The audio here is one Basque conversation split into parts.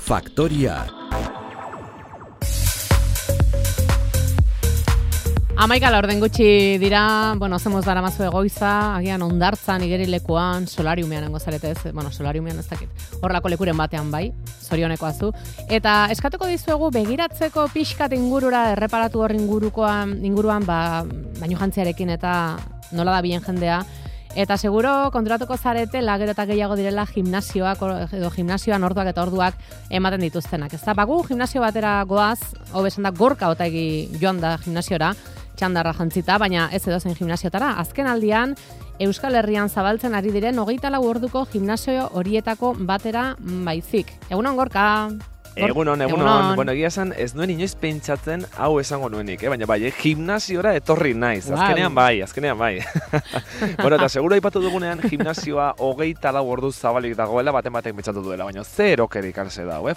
Faktoria. Amaika laurden gutxi dira, zemuz dara mazu egoiza, agian ondartzan, igerilekuan, solariumean nengo zarete ez, solariumean ez dakit, horrelako lekuren batean bai, zorionekoa zu. Eta eskatuko dizuegu begiratzeko pixkat ingurura, erreparatu hor inguruan, baino jantziarekin eta nola da bien jendea. Eta seguro konturatuko zarete gero eta gehiago direla gimnasioak edo gimnasioan orduak eta orduak ematen dituztenak. Ez da, bagu gimnasio batera goaz, hobesan da gorka otagi joan da gimnasiora, txandarra jantzita, baina ez edozen gimnasiotara. Azken aldian, Euskal Herrian zabaltzen ari diren 24 orduko gimnasio horietako batera baizik. Egunon gorka! Egunon. Bueno, egia esan, ez nuen inoiz pentsatzen hau esango nuenik, baina bai, gimnasiora etorri naiz. Azkenean bai. Bueno, eta seguro aipatu dugunean, gimnasioa 24 ordu zabalik dagoela, baten pentsatu duela, baina zer okerik arze dago,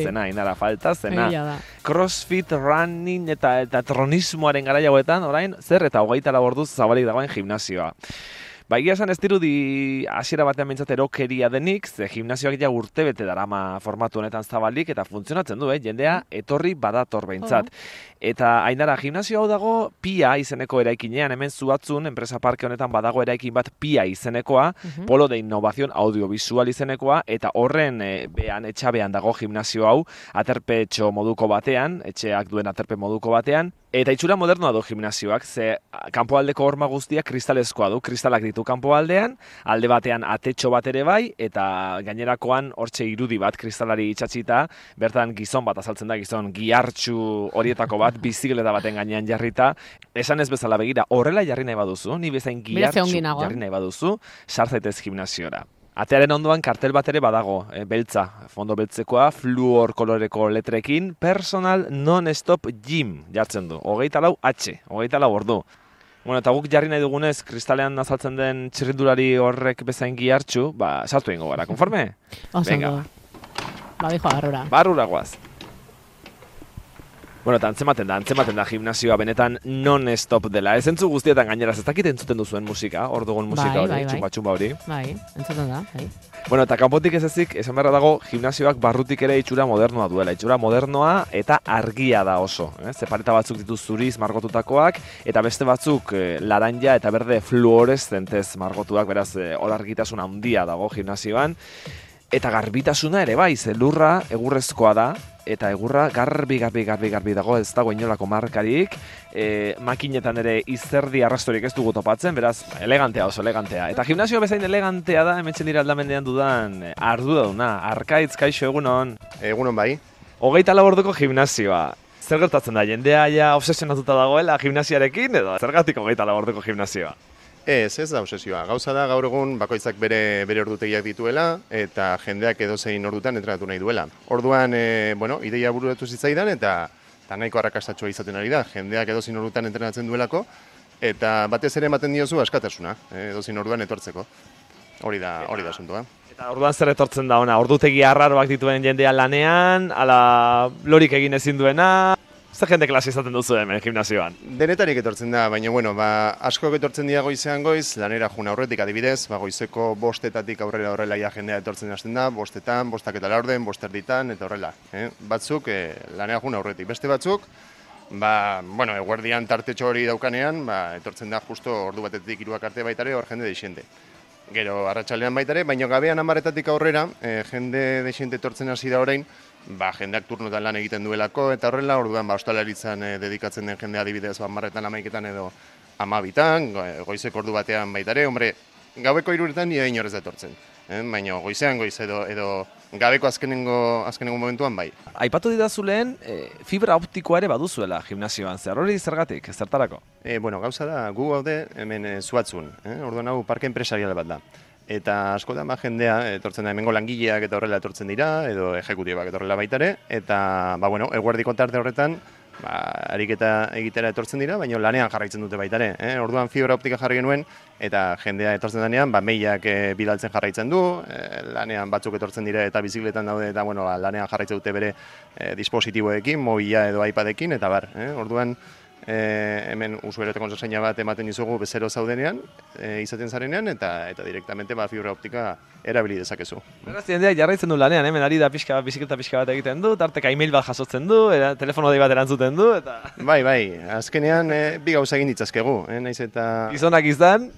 faltazena. Crossfit, running eta tronismoaren gara jauetan, orain, zer eta 24 ordu zabalik dagoen gimnasioa. Egia esan ez dirudi hasiera batean bintzat erokeria denik, ze gimnasioak ja urtebete darama formatu honetan zabalik eta funtzionatzen du, jendea etorri badator behintzat. Eta Ainara, gimnasio hau dago PIA izeneko eraikinean, hemen Zuatzun, enpresa parke honetan badago eraikin bat PIA izenekoa, Polo de Innovación Audiovisual izenekoa, eta horren etxabean dago gimnasio hau, aterpetxo moduko batean, etxeak duen aterpe moduko batean, eta itxura modernoa du gimnasioak, ze kanpoaldeko horma guztiak kristalezkoa du, kristalak ditu kanpoaldean, alde batean atetxo bat ere bai, eta gainerakoan hortxe irudi bat kristalari itxatxita, bertan gizon bat azaltzen da, gizon gihartxu horietako bat, bizikleta baten gainean jarrita, esan ez bezala begira, horrela jarri nahi baduzu, ni bezain gihartxu jarri nahi baduzu, sartzaitez gimnasiora. Atearen ondoan kartel bat ere badago, beltza, fondo beltzekoa, fluor koloreko letrekin, personal non-stop gym jartzen du, 24H, ordu. Bueno, eta guk jarri nahi dugunez, kristalean azaltzen den txirrindulari horrek bezain gihartxu, sartu egingo gara, konforme? Venga. Dijo barrura. Barrura guaz. Bueno, eta antzematen da gimnasioa benetan non-stop dela. Ez entzu guztietan gaineraz, ez dakit entzuten duzuen musika, hor dugun musika hori, txumpa hori. Bai, entzuten da, bai. Bueno, eta kanpotik ez ezik, esan beharra dago, gimnasioak barrutik ere itxura modernoa duela. Itxura modernoa eta argia da oso. Zepareta batzuk dituz zuriz margotutakoak, eta beste batzuk laranja eta berde fluoreszentez margotuak, beraz, hor argitasun handia dago gimnasioan. Eta garbitasuna ere bai, ze lurra egurrezkoa da, eta egurra garbi dago, ez dago inolako markarik, makinetan ere izerdi arrastorik ez dugu topatzen, beraz, oso elegantea. Eta gimnasio bezain elegantea da, hemetzen dira aldamendean dudan arduraduna, Arkaitz, kaixo, egunon? Egunon bai. 24 orduko gimnasioa. Zer gertatzen da, jendea ja obsesionatuta dagoela gimnasiarekin, edo zergatik 24 orduko gimnasioa? Ez da obsesioa. Gauza da gaur egun bakoitzak bere ordutegiak dituela eta jendeak edozein ordutan entrenatu nahi duela. Orduan, ideia bururatu zitzaidan eta nahiko arrakastatxoa izaten ari da. Jendeak edozein ordutan entrenatzen duelako eta batez ere ematen diozu askatasuna, edozein orduan etortzeko. Hori da asuntoa. Eta orduan zer etortzen da ona? Ordutegi arraroak dituen jendea lanean, ala lorik egin ezin duena? Zer jende klase izaten duzu hemen gimnasioan? Denetarik etortzen da, baina askok etortzen dira goizean goiz, lanera juna aurretik adibidez, goizeko 5:00 aurrera horrela jendea etortzen hasten da, 5:00, 5:05, 5:30 eta horrela. Batzuk lanera juna aurretik, beste batzuk, eguerdian tartetxo hori daukanean, etortzen da justo ordu batetik 3 arte baitare hor jende deixente. Gero arratsaldean baitare, baina gabean 10:00 aurrera, jende deixente etortzen hasi da orain, jendeak turnotan lan egiten duelako, eta horrela, orduan, ostalaritzan dedikatzen den jendea adibidez, 10:00, 11:00 edo 12:00, goizeko ordu batean baitare, gaueko 3:00 nire inorez da etortzen. Baina goizean goiz edo gabeko azkenengo momentuan bai. Aipatu didazu lehen, fibra optikoa ere baduzuela gimnasioan, zer hori zergatik, zertarako? Gauza da, gu gaude hemen Zuatzun, orduan hau parke enpresarial bat da. Eta askotan jendea etortzen da, hemengo langileak eta horrela etortzen dira, edo ejekutibak eta horrela baitare, eta eguerdiko tarte horretan, ariketa egitera etortzen dira, baina lanean jarraitzen dute baitare. Orduan fibra optika jarri genuen, eta jendea etortzen denean, mailak bidaltzen jarraitzen du, lanean batzuk etortzen dira eta bizikletan daude, eta lanean jarraitzen dute bere dispositiboekin, mobila edo iPadekin, eta orduan hemen usuerete kontraseina bat ematen dizugu bezero zaudenean, izaten zarenean, eta direktamente fibra optika erabili dezakezu. Beraz, jendeak jarraitzen du lanean, hemen ari da bizikleta pixka bat egiten du, tarteka email bat jasotzen du, telefono dei bat erantzuten du, eta... Bai, azkenean bi gauza egin ditzazkegu, naiz eta... Gizonak izan,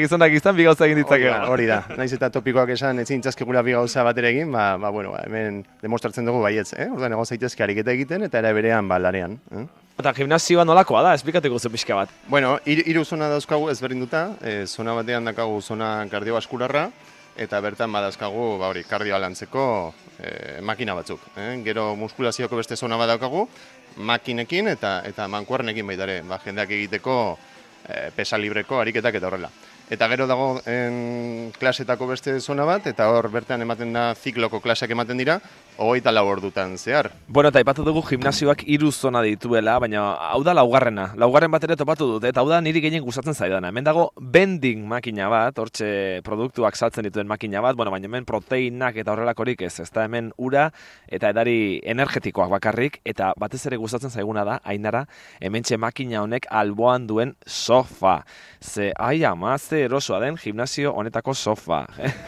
bi gauza egin ditzakegu. Hori da, naiz eta topikoak esan ezin ditzazkegula bi gauza batera egin, hemen demostratzen dugu baietz, orduan egon zaitezke ariketa egiten eta era berean lanean. Eta gimnasioa nolakoa da, esplikatuko zu pixka bat. Bueno, hiru zona dauzkagu ezberdinduta, zona batean daukagu zona kardiobaskularra, eta bertan badazkagu kardioa lantzeko makina batzuk. Gero muskulazioko beste zona bat daukagu, makinekin eta mankuernekin baitare, jendeak egiteko pesa libreko ariketak eta horrela. Eta gero dago klasetako beste zona bat, eta hor bertan ematen da zikloko klaseak ematen dira, 24 ordutan zehar. Bueno, eta aipatu dugu gimnasioak 3 zona dituela, baina hau da laugarrena. Laugarren bat ere topatu dut, eta hau da niri gehien gustatzen zaidana. Hemen dago vending makina bat, hortxe produktuak saltzen dituen makina bat, baina hemen proteinak eta horrelakorik ez da hemen ura eta edari energetikoak bakarrik, eta batez ere gustatzen zaiguna da, Ainara, hementxe makina honek alboan duen sofa. Ze, ai ama, ze erosoa den gimnasio honetako sofa.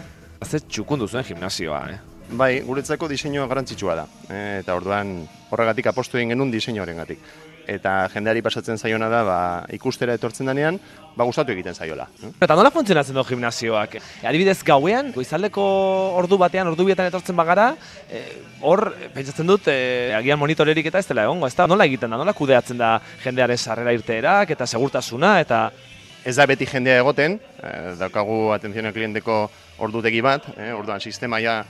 Ze txukun duzuen gimnasioa, Bai, guretzako diseinua garrantzitsua da, eta orduan horregatik apostu egin genuen diseinuarengatik. Eta jendeari pasatzen zaiona da, ikustera etortzen denean, gustatu egiten zaiola. Eta nola funtzionatzen du gimnasioak? Adibidez gauean, goizaldeko ordu batean, ordu bietan etortzen bagara, hor, pentsatzen dut, agian monitorerik eta ez dela egongo, ez da? Nola egiten da, nola kudeatzen da jendearen sarrera irteerak eta segurtasuna, eta... Ez da beti jendea egoten, daukagu atentzioa klienteko ordutegi bat, orduan sistema ja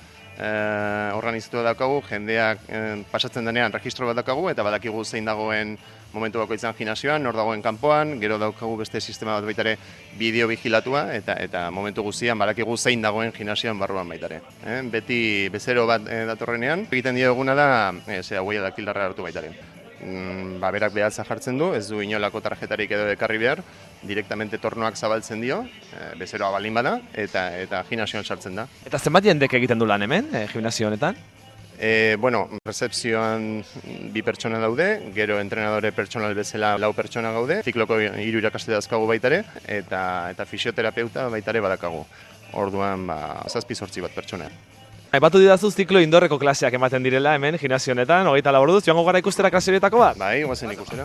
organizatu daukagu, jendeak pasatzen denean registro bat daukagu, eta badakigu zein dagoen momentu bakoitzan gimnasioan, nor dagoen kanpoan, gero daukagu beste sistema bat baitare bideo vigilatua, eta momentu guztian badakigu zein dagoen gimnasioan barruan baitare. Beti bezero bat datorrenean, egiten dioguna da, huella daktildarra hartu baitare. Berak behatza jartzen du, ez du inolako tarjetarik edo ekarri behar, direktamente tornoak zabaltzen dio, bezeroa balin bada, eta gimnasioan sartzen da. Eta zenbat jendek egiten du lan hemen, gimnasio honetan? Rezepzioan 2 pertsona daude, gero entrenadore pertsonal bezala 4 pertsona gaude, zikloko 3 irakaste dazkagu baitare, eta fisioterapeuta baitare badakagu. Orduan, 7-8 bat pertsona. Aipatu didazu ziklo indorreko klaseak ematen direla hemen gimnasio honetan, 24 orduz, joango gara ikustera klase horietako bat? Bai, goazen ikustera.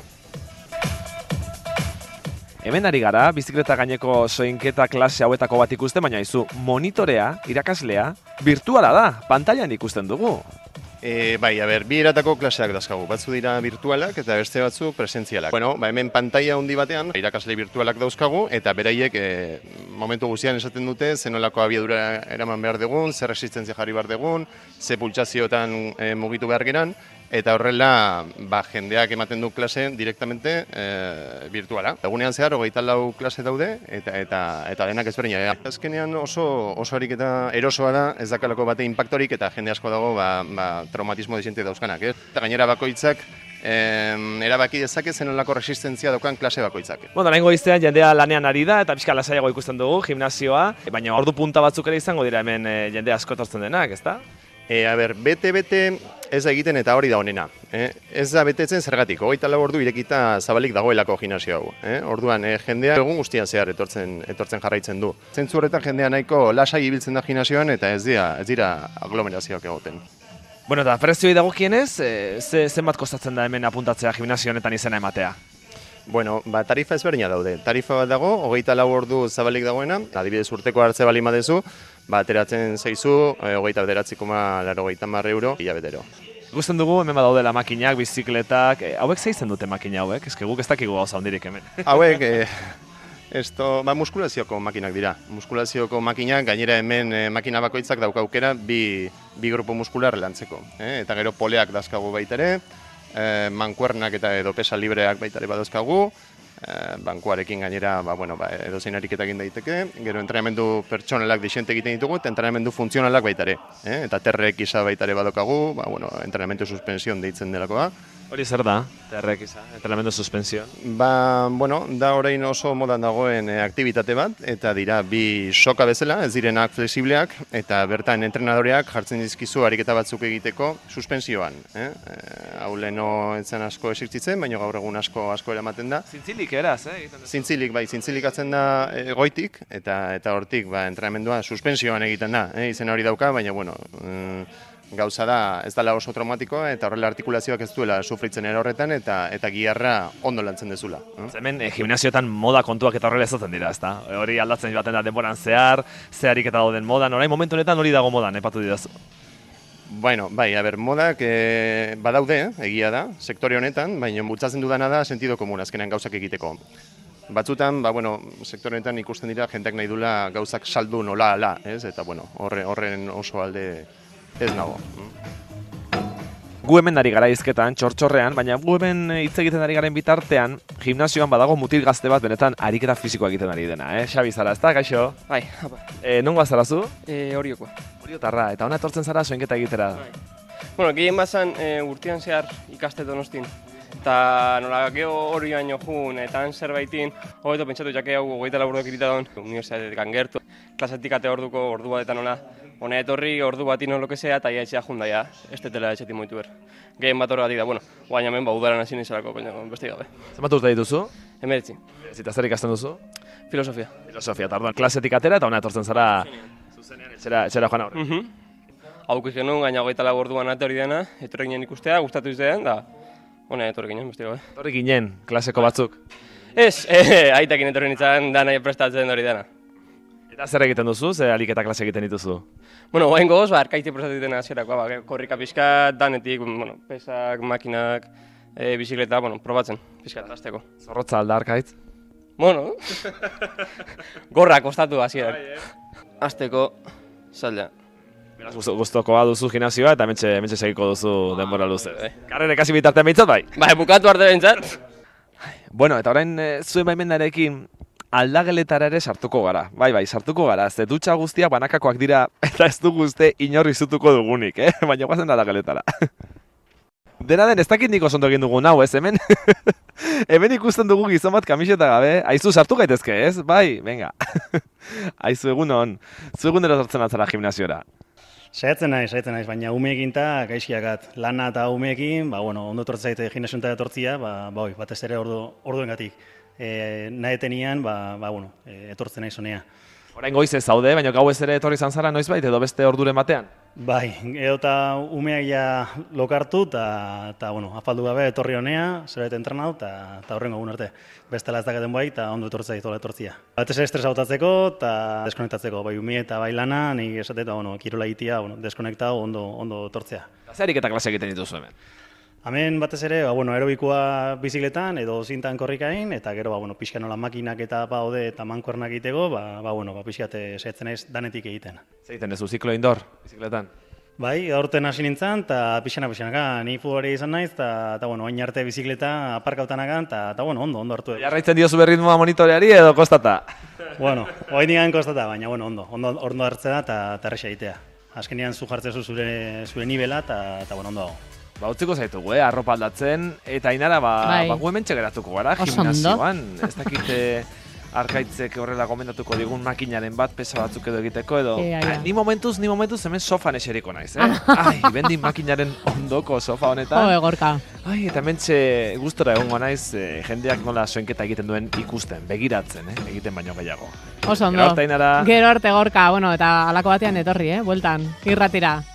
Hemen ari gara, bizikleta gaineko soinketa klase hauetako bat ikusten, baina izu, monitorea, irakaslea, virtuala da, pantailan ikusten dugu. Bai, bi eratako klaseak dazkagu. Batzu dira virtualak eta beste batzu presentzialak. Hemen pantaila handi batean irakasle virtualak dauzkagu eta beraiek momentu guztian esaten dute zenolako abiadura eraman behar dugun, zer resistentzia jarri behar dugun, ze pultsazioetan mugitu behar geran, eta horrela jendeak ematen du klase direktamente virtuala. Egunean zehar 24 klase daude eta denak ezberdina. Azkenean oso ariketa erosoa da, ez dakalako bate inpaktorik eta jende asko dago traumatismo desiente dauzkanak. Eta gainera bakoitzak erabaki dezake zenolako resistentzia daukan klase bakoitzak. Orain goizean jendea lanean ari da eta pixka lasaiago ikusten dugu gimnasioa, baina ordu punta batzuk ere izango dira hemen jende asko etortzen denak, ezta? Bete ez da egiten eta hori da honena. Ez da betetzen zergatik, 24 ordu irekita zabalik dagoelako gimnasio hau. Orduan, jendea egun guztian zehar etortzen jarraitzen du. Zentzu horretan jendea nahiko lasai ibiltzen da gimnasioan eta ez dira aglomerazioak egoten. Bueno, eta prezioi dagokienez, zenbat kostatzen da hemen apuntatzea gimnasio honetan izena ematea? Bueno, tarifa ezberdina daude. Tarifa bat dago, 24 ordu zabalik dagoena, adibidez urteko hartze bali madezu, ateratzen zaizu, 29,80 euro hilabetero. Ikusten dugu hemen badaudela makinak, bizikletak, hauek zeitzen dute makina hauek? Ez guk ez dakigu gauza handirik hemen. Hauek, muskulazioko makinak dira. Muskulazioko makinak, gainera hemen makina bakoitzak daukaukera bi grupo muskular lantzeko. Eta gero poleak dazkagu baitare, mankuernak eta edo pesa libreak baitare badauzkagu, bankuarekin gainera edozein ariketa egin daiteke, gero entrenamendu pertsonalak dixente egiten ditugu, eta entrenamendu funtzionalak baitare. Eta terrek isa baitare badokagu, entrenamendu suspension deitzen delakoa, Hori zer da, TRX, entrenamendu suspensioan? Bueno, da orain oso modan dagoen aktibitate bat, eta dira bi soka bezala, ez direnak flexibleak, eta bertan entrenadoreak jartzen dizkizu ariketa batzuk egiteko suspensioan. Hau leheno entzen asko esertzitzen, baina gaur egun asko eramaten da. Zintzilik eraz, Zintzilik atzen da goitik, eta hortik entrenamendua suspensioan egiten da. Izena hori dauka, baina bueno, gauza da, ez dela oso traumatikoa eta horrela artikulazioak ez duela sufritzen erorretan eta giharra ondo lantzen dezula. Hemen gimnasioetan moda kontuak eta horrela ezatzen dira, ezta? Hori aldatzen baten da denboran zehar, zeharik eta dauden modan, orain momentu honetan hori dago modan, epatu didazu. Bueno, modak badaude, egia da, sektore honetan, baina bultzatzen dudana da sentido komun azkenean gauzak egiteko. Batzutan, sektore honetan ikusten dira jendeak nahi dula gauzak saldu nola ala, ez? Eta horren oso alde ez nago. Gu hemen ari gara hizketan, txortxorrean, baina gu hemen hitz egiten ari garen bitartean, gimnasioan badago mutil gazte bat benetan ariketa fisikoa egiten ari dena, Xabi zara, ezta, gaixo? Bai, apa. Nongoa zara zu? Oriokoa. Oriotarra, eta hona etortzen zara soinketa egitera? Bai. Bueno, gehien bazan urtean zehar ikaste Donostin. Eta nola geho Orioan jun, eta han zerbaitin, hobeto pentsatu jake hau 24 orduak irita daun, unibertsitatetik gertu, klasetik ate orduko ordu batetan ona, hona etorri ordu batin o lokesea, eta ia etxea jundaia, ez tetela etxetik moitu ber. Gehien bat horregatik da, bueno, guain hemen udaran hasi nizalako, beste gabe. Zenbat urte dituzu? 19. Eta zer ikasten duzu? Filosofia. Filosofia, eta orduan klasetik atera eta hona etortzen zara zuzenean etxera joan aurre. Hauk izan nuen, gaina 24 orduan ate hori dena, etorri ginen ikustea, gustatu izan, da hona etorri ginen, beste gabe. Etorri ginen, klaseko batzuk? Ez, aitekin etorri nintzen da nahi prestatzen hori dena. Eta zer egiten duzu, ze aliketa klase egiten dituzu? Bueno, guain goz, arkaiti prestatzen dena zerakoa, korrika pixkat, danetik, pesak, makinak, bizikleta, probatzen, pixkat, azteko. Zorrotza alda arkaitz? Bueno, gorra kostatu hasierak. Azteko, zaila. Beraz, guztokoa duzu gimnasioa eta mentxe segiko duzu denbora luze. Karrere kasi bitartean behintzat bai? Bai, bukatu arte behintzat. Bueno, eta orain zuen baimenarekin aldageletara ere sartuko gara. Bai, sartuko gara. Ze dutxa guztiak banakakoak dira eta ez dugu uste inorri zutuko dugunik, Baina guazen aldageletara. Dena den, ez dakit nik oso ondo egin dugun hau, ez? Hemen ikusten dugu gizon bat kamiseta gabe. Aizu, sartu gaitezke, ez? Bai, venga. Aizu, egunon. Zu egunero sortzen atzara gimnasiora. Saiatzen naiz, baina umeekin eta gaizkiakat. Lana eta umeekin, ondo etortzen zaite gimnasioan eta etortzia, batez ere orduengatik. Nahi etenian, etortzen naiz honea. Orain goiz ez zaude, baina gau ez ere etorri izan zara noizbait edo beste orduren batean? Bai, edo eta umeak ja lokartu eta afaldu gabe etorri honea, zerbait entrenatu eta horrengo egun arte. Bestela ez dakaten bai eta ondo etortzea itola etortzia. Batez estresa botatzeko eta deskonektatzeko, bai ume eta bai lana, nik esate eta kirola egitea, deskonektatu ondo etortzea. Zerik eta klase egiten dituzu hemen? Hemen batez ere, aerobikoa bizikletan edo zintan korrikain, eta gero, pixka nola makinak eta baude eta mankuernak egiteko, pixkat saiatzen naiz danetik egiten. Zeiten ez, ziklo indoor, bizikletan? Bai, aurten hasi nintzen, eta pixanaka, ni futbolari izan naiz, eta oin arte bizikleta aparkautanakan, eta ondo hartu. Jarraitzen diozu berritmoa monitoreari edo kostata? Oin digan kostata, baina ondo hartzea eta erresa egitea. Azkenean zu jartzezu zure nivela, eta ondo dago. Utziko zaitugu, arropa aldatzen, eta Ainara, gu hemen txegeratuko gara, gimnasioan. Ez dakite arkaitzek horrela gomendatuko digun makinaren bat, pesa batzuk edo egiteko, edo... Ni momentuz hemen sofan eseriko naiz, bendin makinaren ondoko sofa honetan. Gorka. Eta hemen gustora egongo naiz, jendeak nola soinketa egiten duen ikusten, begiratzen, egiten baino gehiago. Oso ondo. Gero arte, Ainara. Gero arte, Gorka, eta halako batean etorri, bueltan, irratira.